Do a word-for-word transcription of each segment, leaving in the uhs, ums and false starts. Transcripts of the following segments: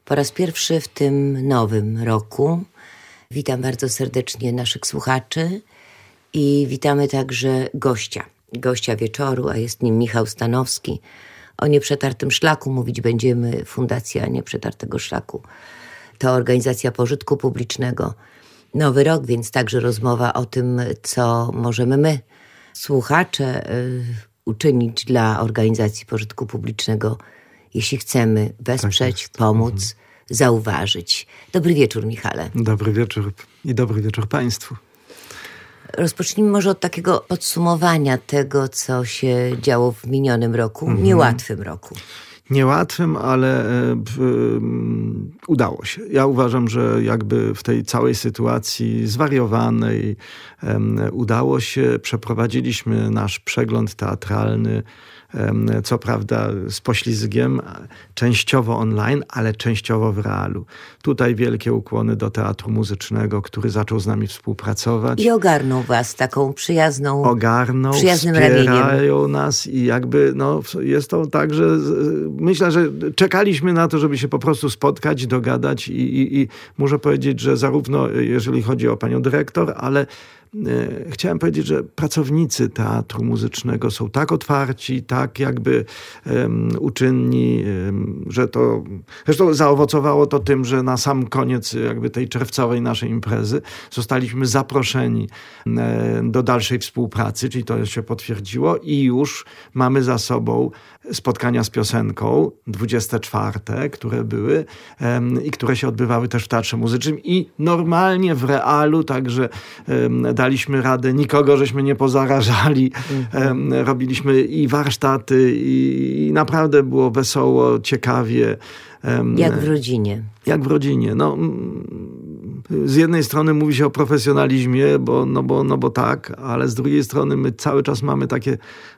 po raz pierwszy w tym nowym roku. Witam bardzo serdecznie naszych słuchaczy i witamy także gościa, gościa wieczoru, a jest nim Michał Stanowski. O Nieprzetartym Szlaku mówić będziemy. Fundacja Nieprzetartego Szlaku to organizacja pożytku publicznego. Nowy rok, więc także rozmowa o tym, co możemy my, słuchacze, uczynić dla organizacji pożytku publicznego, jeśli chcemy wesprzeć, tak pomóc, mhm. zauważyć. Dobry wieczór, Michale. Dobry wieczór i dobry wieczór Państwu. Rozpocznijmy może od takiego podsumowania tego, co się działo w minionym roku, mhm. niełatwym roku. Niełatwym, ale e, um, udało się. Ja uważam, że jakby w tej całej sytuacji zwariowanej um, udało się. Przeprowadziliśmy nasz przegląd teatralny, um, co prawda z poślizgiem, częściowo online, ale częściowo w realu. Tutaj wielkie ukłony do Teatru Muzycznego, który zaczął z nami współpracować. I ogarnął was taką przyjazną, ogarnął, przyjaznym wspierają ramieniem. nas i jakby no, jest to tak, że myślę, że czekaliśmy na to, żeby się po prostu spotkać, dogadać i, i, i muszę powiedzieć, że zarówno jeżeli chodzi o panią dyrektor, ale e, chciałem powiedzieć, że pracownicy Teatru Muzycznego są tak otwarci, tak jakby um, uczynni, um, że to zresztą zaowocowało to tym, że na sam koniec jakby tej czerwcowej naszej imprezy zostaliśmy zaproszeni e, do dalszej współpracy, czyli to się potwierdziło i już mamy za sobą spotkania z piosenką, dwudzieste czwarte, które były um, i które się odbywały też w Teatrze Muzycznym i normalnie w realu, także um, daliśmy radę, nikogo żeśmy nie pozarażali, um, robiliśmy i warsztaty i, i naprawdę było wesoło, ciekawie. Um, Jak w rodzinie. Jak w rodzinie. No, z jednej strony mówi się o profesjonalizmie, bo, no, bo, no bo tak, ale z drugiej strony my cały czas mamy takie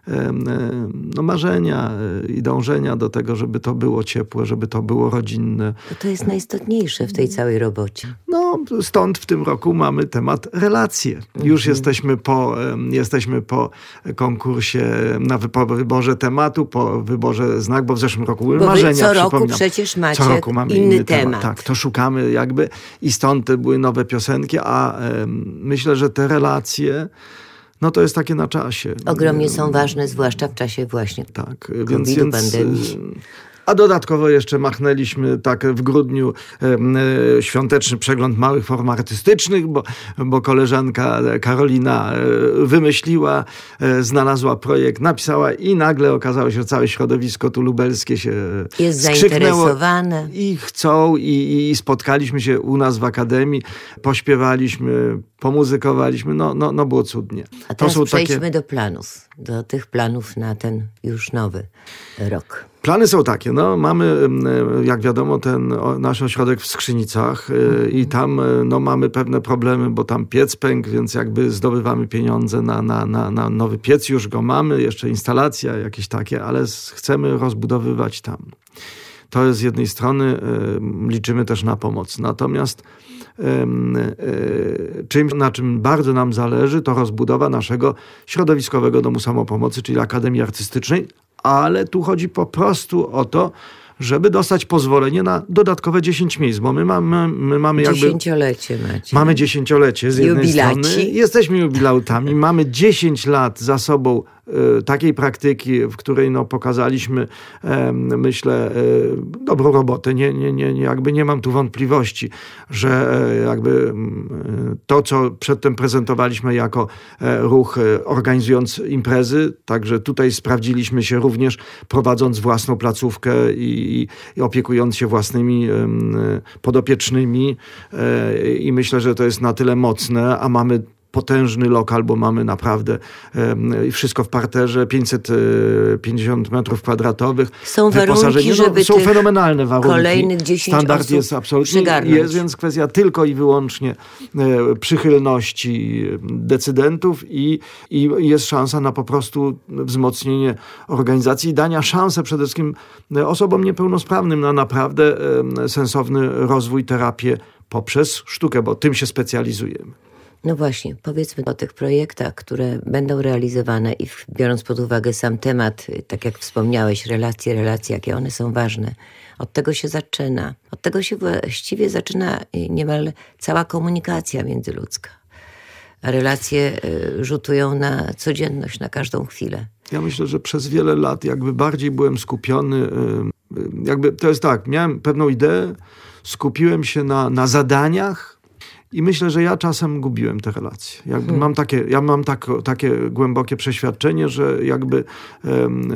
no, marzenia i dążenia do tego, żeby to było ciepłe, żeby to było rodzinne. To jest najistotniejsze w tej całej robocie. No, stąd w tym roku mamy temat relacje. Już mhm. jesteśmy, po, jesteśmy po konkursie, na po wyborze tematu, po wyborze znak, bo w zeszłym roku były bo marzenia. Co roku przecież macie co roku mamy inny, inny temat. temat. Tak, to szukamy jakby i stąd były nowe piosenki, a um, myślę, że te relacje no to jest takie na czasie. Ogromnie są ważne, zwłaszcza w czasie właśnie tak, więc, więc pandemii. A dodatkowo jeszcze machnęliśmy tak w grudniu e, świąteczny przegląd małych form artystycznych, bo, bo koleżanka Karolina e, wymyśliła, e, znalazła projekt, napisała i nagle okazało się, że całe środowisko tu lubelskie się jest skrzyknęło zainteresowane. I chcą i, i spotkaliśmy się u nas w Akademii, pośpiewaliśmy, pomuzykowaliśmy, no, no, no było cudnie. A teraz to są przejdźmy takie... do planów, do tych planów na ten już nowy rok. Plany są takie, no mamy, jak wiadomo, ten nasz ośrodek w Skrzynicach mm. i tam no, mamy pewne problemy, bo tam piec pękł, więc jakby zdobywamy pieniądze na, na, na, na nowy piec, już go mamy, jeszcze instalacja jakieś takie, ale chcemy rozbudowywać tam. To z jednej strony liczymy też na pomoc, natomiast czymś, na czym bardzo nam zależy, to rozbudowa naszego środowiskowego domu samopomocy, czyli Akademii Artystycznej, ale tu chodzi po prostu o to, żeby dostać pozwolenie na dodatkowe dziesięć miejsc, bo my mamy, my mamy jakby... Dziesięciolecie macie. Mamy dziesięciolecie z jednej Jubilaci. strony. Jesteśmy jubilautami. Mamy dziesięć lat za sobą e, takiej praktyki, w której no, pokazaliśmy, e, myślę, e, dobrą robotę. Nie, nie, nie, jakby nie mam tu wątpliwości, że e, jakby e, to, co przedtem prezentowaliśmy jako e, ruch, e, organizując imprezy, także tutaj sprawdziliśmy się również, prowadząc własną placówkę i I, i opiekując się własnymi um, podopiecznymi e, i myślę, że to jest na tyle mocne, a mamy potężny lokal, bo mamy naprawdę e, wszystko w parterze, pięćset pięćdziesiąt metrów kwadratowych. Są warunki, żeby no, są fenomenalne warunki. Kolejnych dziesięć Standard osób jest absolutnie przygarnąć. Jest więc kwestia tylko i wyłącznie e, przychylności decydentów i, i jest szansa na po prostu wzmocnienie organizacji i dania szansę przede wszystkim osobom niepełnosprawnym na naprawdę e, sensowny rozwój, terapię poprzez sztukę, bo tym się specjalizujemy. No właśnie, powiedzmy o tych projektach, które będą realizowane i biorąc pod uwagę sam temat, tak jak wspomniałeś, relacje, relacje, jakie one są ważne. Od tego się zaczyna. Od tego się właściwie zaczyna niemal cała komunikacja międzyludzka. Relacje rzutują na codzienność, na każdą chwilę. Ja myślę, że przez wiele lat jakby bardziej byłem skupiony, jakby to jest tak, miałem pewną ideę, skupiłem się na, na zadaniach i myślę, że ja czasem gubiłem te relacje. Jakby hmm. mam takie, ja mam tak, takie głębokie przeświadczenie, że jakby um,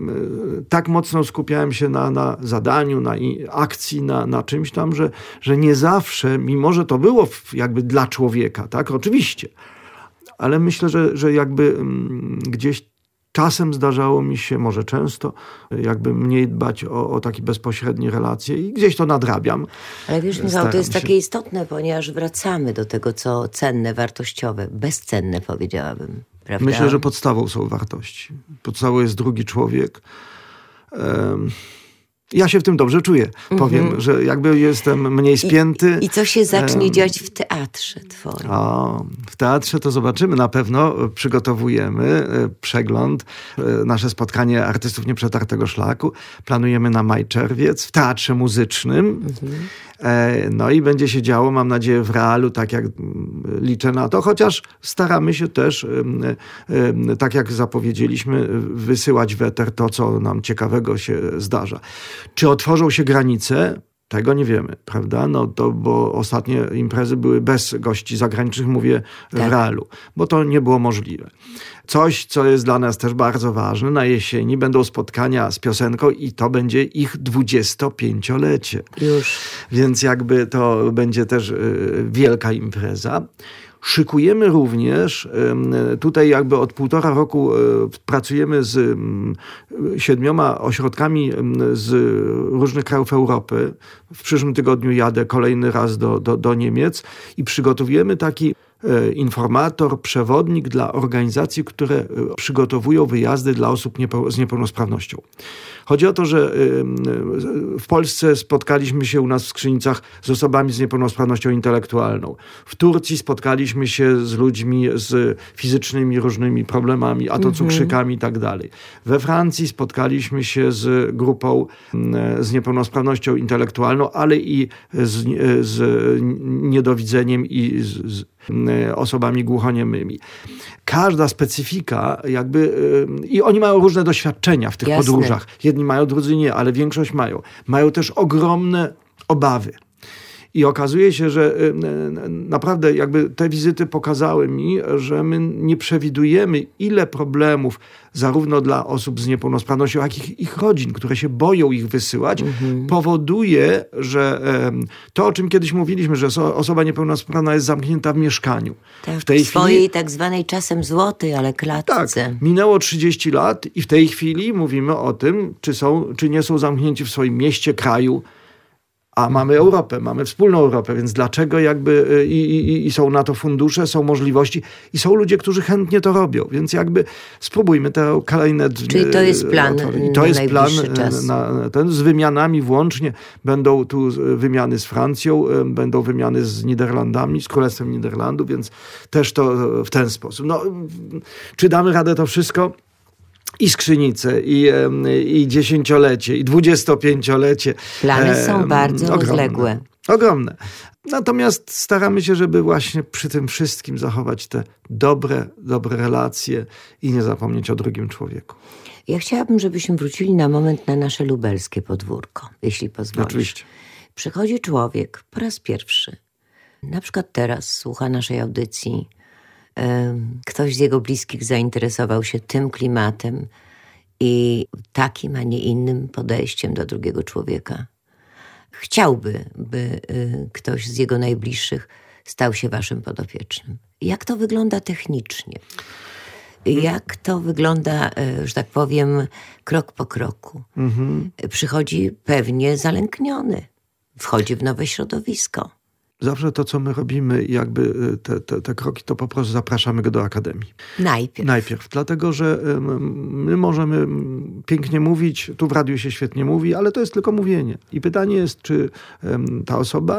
tak mocno skupiałem się na, na zadaniu, na akcji, na, na czymś tam, że, że nie zawsze, mimo że to było jakby dla człowieka, tak, oczywiście, ale myślę, że, że jakby um, gdzieś czasem zdarzało mi się, może często, jakby mniej dbać o, o takie bezpośrednie relacje i gdzieś to nadrabiam. Ale wiesz, Michał, to jest się... takie istotne, ponieważ wracamy do tego, co cenne, wartościowe, bezcenne, powiedziałabym. Prawda? Myślę, że podstawą są wartości. Podstawą jest drugi człowiek. Um... Ja się w tym dobrze czuję. Mm-hmm. Powiem, że jakby jestem mniej spięty. I, i co się zacznie um, dziać w teatrze twoim? O, w teatrze to zobaczymy. Na pewno przygotowujemy przegląd, nasze spotkanie artystów Nieprzetartego Szlaku. Planujemy na maj, czerwiec w teatrze muzycznym. Mm-hmm. No i będzie się działo, mam nadzieję, w realu, tak jak liczę na to. Chociaż staramy się też, tak jak zapowiedzieliśmy, wysyłać w eter to, co nam ciekawego się zdarza. Czy otworzą się granice? Tego nie wiemy, prawda? No to, bo ostatnie imprezy były bez gości zagranicznych, mówię tak. w realu, bo to nie było możliwe. Coś, co jest dla nas też bardzo ważne, na jesieni będą spotkania z piosenką i to będzie ich dwudziestopięciolecie. Już. Więc jakby to będzie też wielka impreza. Szykujemy również, tutaj jakby od półtora roku pracujemy z siedmioma ośrodkami z różnych krajów Europy. W przyszłym tygodniu jadę kolejny raz do, do, do Niemiec i przygotowujemy taki informator, przewodnik dla organizacji, które przygotowują wyjazdy dla osób z niepełnosprawnością. Chodzi o to, że w Polsce spotkaliśmy się u nas w Skrzynicach z osobami z niepełnosprawnością intelektualną. W Turcji spotkaliśmy się z ludźmi z fizycznymi różnymi problemami, a to cukrzykami i tak dalej. We Francji spotkaliśmy się z grupą z niepełnosprawnością intelektualną, ale i z, z niedowidzeniem i z, z osobami głuchoniemymi. Każda specyfika jakby i oni mają różne doświadczenia w tych Jasne. podróżach. Jedni mają, drudzy nie, ale większość mają. Mają też ogromne obawy. I okazuje się, że naprawdę jakby te wizyty pokazały mi, że my nie przewidujemy, ile problemów zarówno dla osób z niepełnosprawnością, jak i ich rodzin, które się boją ich wysyłać, mhm. powoduje, że to, o czym kiedyś mówiliśmy, że osoba niepełnosprawna jest zamknięta w mieszkaniu. Tak, w tej w swojej chwili, tak zwanej czasem złotej, ale klatce. Tak, minęło trzydzieści lat i w tej chwili mówimy o tym, czy, są, czy nie są zamknięci w swoim mieście, kraju, a mamy Europę, mamy wspólną Europę, więc dlaczego jakby i, i, i są na to fundusze, są możliwości i są ludzie, którzy chętnie to robią, więc jakby spróbujmy te kolejne... Czyli to jest plan I to na jest plan czas. Na ten, z wymianami włącznie. Będą tu wymiany z Francją, będą wymiany z Niderlandami, z Królestwem Niderlandów, więc też to w ten sposób. No, czy damy radę to wszystko? I Skrzynice, i, i dziesięciolecie, i dwudziestopięciolecie. Plany są e, bardzo ogromne, rozległe. Ogromne. Natomiast staramy się, żeby właśnie przy tym wszystkim zachować te dobre, dobre relacje i nie zapomnieć o drugim człowieku. Ja chciałabym, żebyśmy wrócili na moment na nasze lubelskie podwórko, jeśli pozwolisz. Oczywiście. Przychodzi człowiek po raz pierwszy, na przykład teraz słucha naszej audycji, ktoś z jego bliskich zainteresował się tym klimatem i takim, a nie innym podejściem do drugiego człowieka. Chciałby, by ktoś z jego najbliższych stał się waszym podopiecznym. Jak to wygląda technicznie? Jak to wygląda, że tak powiem, krok po kroku? Mhm. Przychodzi pewnie zalękniony. Wchodzi w nowe środowisko. Zawsze to, co my robimy, jakby te, te, te kroki, to po prostu zapraszamy go do Akademii. Najpierw. Najpierw, dlatego, że my możemy pięknie mówić, tu w radiu się świetnie mówi, ale to jest tylko mówienie. I pytanie jest, czy ta osoba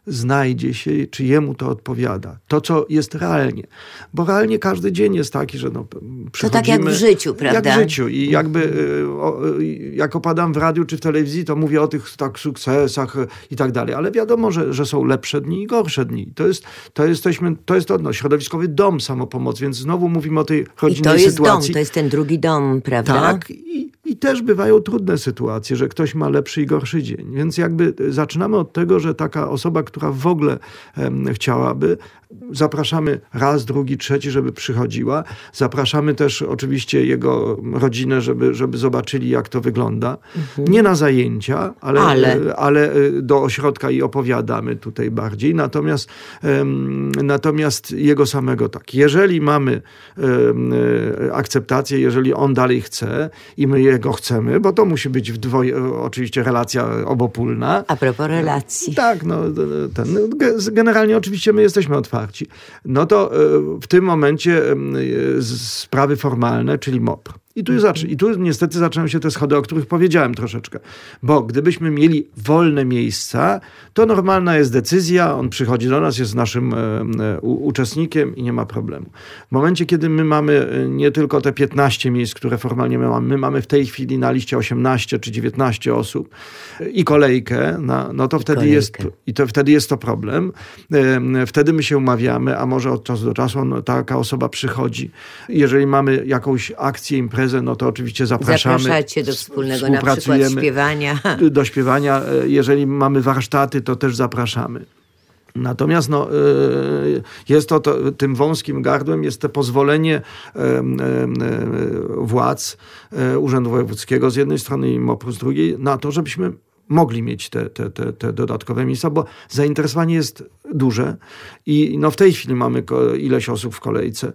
znajdzie się, czy jemu to odpowiada. To, co jest realnie. Bo realnie każdy dzień jest taki, że no, to tak jak w życiu, prawda? Jak w życiu. I jakby o, jak opadam w radiu czy w telewizji, to mówię o tych tak sukcesach i tak dalej. Ale wiadomo, że, że są lepsze dni i gorsze dni. To jest, to jesteśmy, to jest to, no, środowiskowy dom Samopomoc, więc znowu mówimy o tej rodzinnej sytuacji. I to jest sytuacji. dom, to jest ten drugi dom, prawda? Tak. I, I też bywają trudne sytuacje, że ktoś ma lepszy i gorszy dzień. Więc jakby zaczynamy od tego, że taka osoba, która w ogóle um, chciałaby, zapraszamy raz, drugi, trzeci, żeby przychodziła. Zapraszamy też oczywiście jego rodzinę, żeby, żeby zobaczyli, jak to wygląda. Mhm. Nie na zajęcia, ale, ale. ale do ośrodka i opowiadamy tutaj bardziej. Natomiast, um, natomiast jego samego tak. Jeżeli mamy um, akceptację, jeżeli on dalej chce i my jego chcemy, bo to musi być w dwoje, oczywiście relacja obopólna. A propos relacji. Tak, no ten, generalnie oczywiście my jesteśmy otwarci. No to w tym momencie sprawy formalne, czyli M O P R. I tu, zaczy- I tu niestety zaczynają się te schody, o których powiedziałem troszeczkę. Bo gdybyśmy mieli wolne miejsca, to normalna jest decyzja, on przychodzi do nas, jest naszym e, u, uczestnikiem i nie ma problemu. W momencie, kiedy my mamy nie tylko te piętnaście miejsc, które formalnie my mamy, my mamy w tej chwili na liście osiemnaście czy dziewiętnaście osób i kolejkę, na, no to wtedy jest, i to wtedy jest to problem. E, wtedy my się umawiamy, a może od czasu do czasu no, taka osoba przychodzi. Jeżeli mamy jakąś akcję, imprezę, no to oczywiście zapraszamy. Zapraszacie do wspólnego na przykład śpiewania. Do śpiewania. Jeżeli mamy warsztaty, to też zapraszamy. Natomiast no, jest to, to tym wąskim gardłem jest to pozwolenie władz Urzędu Wojewódzkiego z jednej strony i M O P R z drugiej na to, żebyśmy mogli mieć te, te, te, te dodatkowe miejsca, bo zainteresowanie jest duże i no w tej chwili mamy ileś osób w kolejce.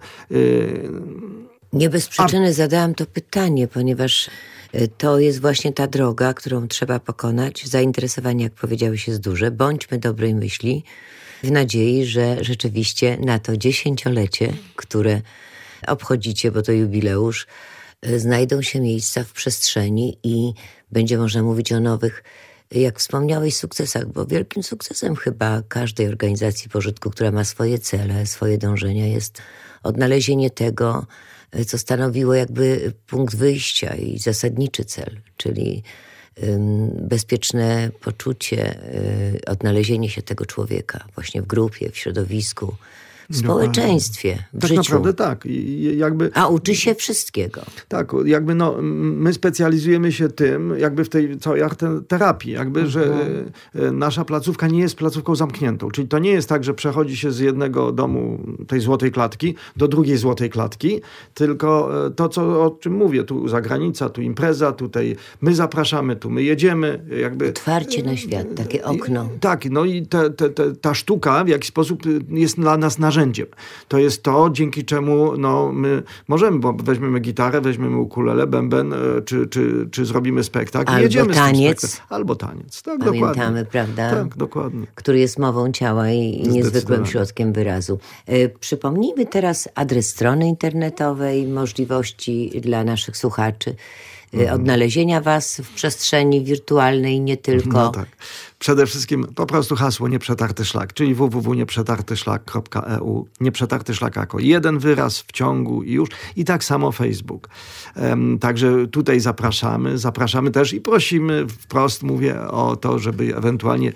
Nie bez przyczyny A... zadałam to pytanie, ponieważ to jest właśnie ta droga, którą trzeba pokonać. Zainteresowanie, jak powiedziałeś, jest duże. Bądźmy dobrej myśli, w nadziei, że rzeczywiście na to dziesięciolecie, które obchodzicie, bo to jubileusz, znajdą się miejsca w przestrzeni i będzie można mówić o nowych, jak wspomniałeś, sukcesach, bo wielkim sukcesem chyba każdej organizacji pożytku, która ma swoje cele, swoje dążenia, jest odnalezienie tego, co stanowiło jakby punkt wyjścia i zasadniczy cel, czyli um, bezpieczne poczucie, um, odnalezienie się tego człowieka właśnie w grupie, w środowisku, w społeczeństwie, w tak życiu. naprawdę tak. I jakby, A uczy się wszystkiego. Tak, jakby no, my specjalizujemy się tym, jakby w tej całej arteterapii, jakby, mhm. że nasza placówka nie jest placówką zamkniętą. Czyli to nie jest tak, że przechodzi się z jednego domu, tej złotej klatki, do drugiej złotej klatki, tylko to, co, o czym mówię, tu zagranica, tu impreza, tutaj my zapraszamy, tu my jedziemy. Jakby, otwarcie na świat, takie okno. I, tak, no i te, te, te, ta sztuka w jakiś sposób jest dla nas narzędziem. To jest to, dzięki czemu no, my możemy, bo weźmiemy gitarę, weźmiemy ukulele, bęben, czy, czy, czy zrobimy spektakl. Albo jedziemy taniec. Z tym Albo taniec. Tak, pamiętamy, dokładnie. prawda? Tak, dokładnie. Który jest mową ciała i niezwykłym środkiem wyrazu. E, przypomnijmy teraz adres strony internetowej, możliwości dla naszych słuchaczy. Mhm. Odnalezienia was w przestrzeni wirtualnej, nie tylko. No tak. Przede wszystkim po prostu hasło Nieprzetarty Szlak, czyli w w w kropka nieprzetarty szlak kropka e u. Nieprzetarty Szlak jako jeden wyraz w ciągu i już. I tak samo Facebook. Um, także tutaj zapraszamy. Zapraszamy też i prosimy, wprost mówię o to, żeby ewentualnie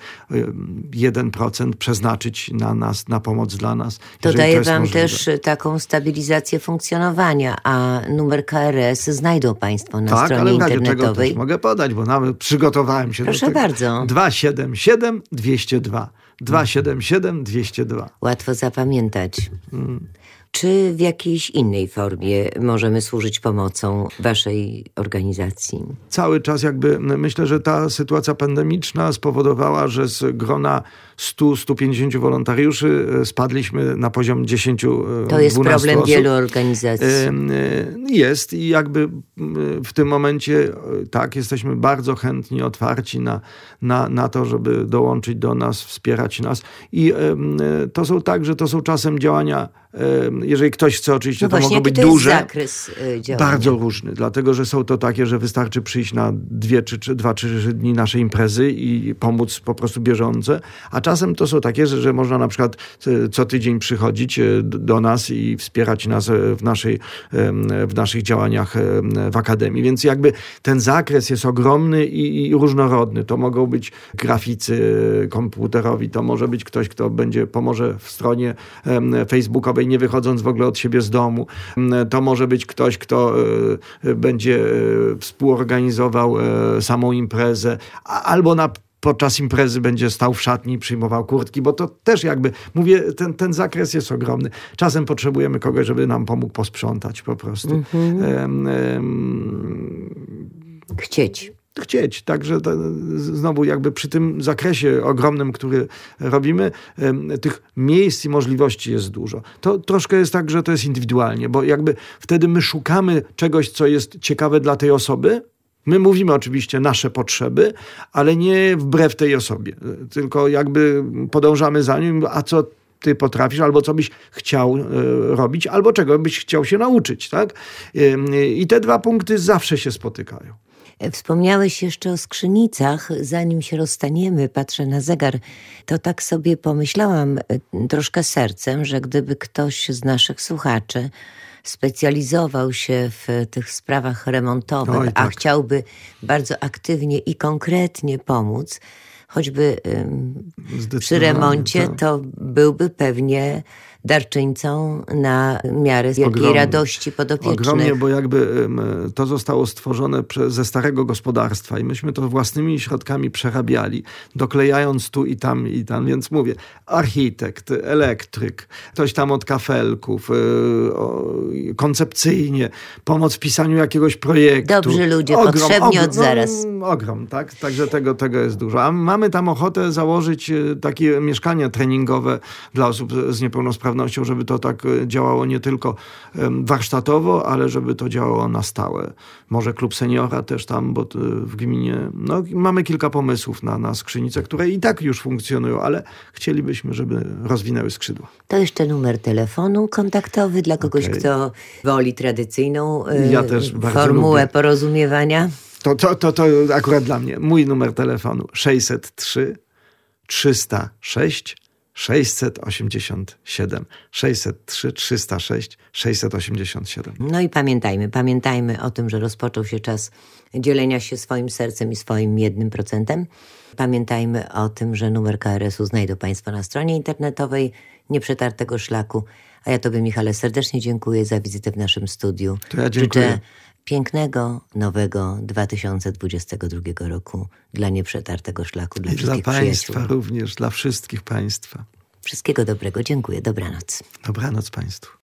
jeden procent przeznaczyć na nas, na pomoc dla nas. To daje wam możliwe. Też taką stabilizację funkcjonowania, a numer K R S znajdą państwo na tak, stronie ale w razie internetowej. czego też mogę podać, bo nawet przygotowałem się Proszę do tego. bardzo. dwa siedem siedem dwieście dwa. dwa siedem siedem dwieście dwa. Łatwo zapamiętać. Mm. Czy w jakiejś innej formie możemy służyć pomocą waszej organizacji? Cały czas jakby myślę, że ta sytuacja pandemiczna spowodowała, że z grona stu do stu pięćdziesięciu wolontariuszy spadliśmy na poziom dziesięciu do dwunastu To jest problem osób. wielu organizacji. Jest i jakby w tym momencie tak, jesteśmy bardzo chętni, otwarci na, na, na to, żeby dołączyć do nas, wspierać nas. I to są tak, że to są czasem działania jeżeli ktoś chce, oczywiście no to właśnie, mogą być to jest duże. zakres działania? Bardzo różny, dlatego że są to takie, że wystarczy przyjść na dwie, czy, czy dwa, czy trzy dni naszej imprezy i pomóc po prostu bieżące, a czasem to są takie, że, że można na przykład co tydzień przychodzić do nas i wspierać nas w, naszej, w naszych działaniach w Akademii. Więc jakby ten zakres jest ogromny i, i różnorodny. To mogą być graficy komputerowi, to może być ktoś, kto będzie pomoże w stronie facebookowej, nie wychodząc w ogóle od siebie z domu. To może być ktoś, kto będzie współorganizował samą imprezę, albo na podczas imprezy będzie stał w szatni i przyjmował kurtki, bo to też jakby, mówię, ten, ten zakres jest ogromny. Czasem potrzebujemy kogoś, żeby nam pomógł posprzątać po prostu. Mhm. Um, um, Chcieć. Chcieć. Także to, znowu jakby przy tym zakresie ogromnym, który robimy, tych miejsc i możliwości jest dużo. To troszkę jest tak, że to jest indywidualnie, bo jakby wtedy my szukamy czegoś, co jest ciekawe dla tej osoby. My mówimy oczywiście nasze potrzeby, ale nie wbrew tej osobie, tylko jakby podążamy za nim, a co ty potrafisz, albo co byś chciał robić, albo czego byś chciał się nauczyć, tak? I te dwa punkty zawsze się spotykają. Wspomniałeś jeszcze o skrzynicach. Zanim się rozstaniemy, patrzę na zegar, to tak sobie pomyślałam troszkę sercem, że gdyby ktoś z naszych słuchaczy specjalizował się w tych sprawach remontowych, Oj, tak. a chciałby bardzo aktywnie i konkretnie pomóc, choćby ym, przy remoncie, tak. to byłby pewnie darczyńcą na miarę wielkiej Ogromnie. radości podopiecznych. Ogromnie, bo jakby to zostało stworzone przez, ze starego gospodarstwa i myśmy to własnymi środkami przerabiali, doklejając tu i tam i tam, więc mówię, architekt, elektryk, ktoś tam od kafelków, yy, koncepcyjnie, pomoc w pisaniu jakiegoś projektu. Dobrzy ludzie, ogrom, potrzebni ogrom, od zaraz. No, ogrom, tak? Także tego, tego jest dużo. A mamy tam ochotę założyć takie mieszkania treningowe dla osób z niepełnosprawnością, żeby to tak działało nie tylko warsztatowo, ale żeby to działało na stałe. Może klub seniora też tam, bo w gminie no, mamy kilka pomysłów na, na skrzynice, które i tak już funkcjonują, ale chcielibyśmy, żeby rozwinęły skrzydła. To jeszcze numer telefonu kontaktowy dla kogoś, okay. kto woli tradycyjną ja też formułę lubię. porozumiewania. To, to, to, to akurat dla mnie. Mój numer telefonu sześćset trzy trzysta sześć sześćset osiemdziesiąt siedem. sześćset trzy trzysta sześć sześćset osiemdziesiąt siedem. No i pamiętajmy, pamiętajmy o tym, że rozpoczął się czas dzielenia się swoim sercem i swoim jednym procentem. Pamiętajmy o tym, że numer K R S u znajdą Państwo na stronie internetowej Nieprzetartego Szlaku. A ja Tobie, Michale, serdecznie dziękuję za wizytę w naszym studiu. To ja dziękuję. Życzę pięknego, nowego dwa tysiące dwudziestego drugiego roku dla Nieprzetartego Szlaku, dla I wszystkich dla Państwa przyjaciół. również, dla wszystkich Państwa. Wszystkiego dobrego. Dziękuję. Dobranoc. Dobranoc Państwu.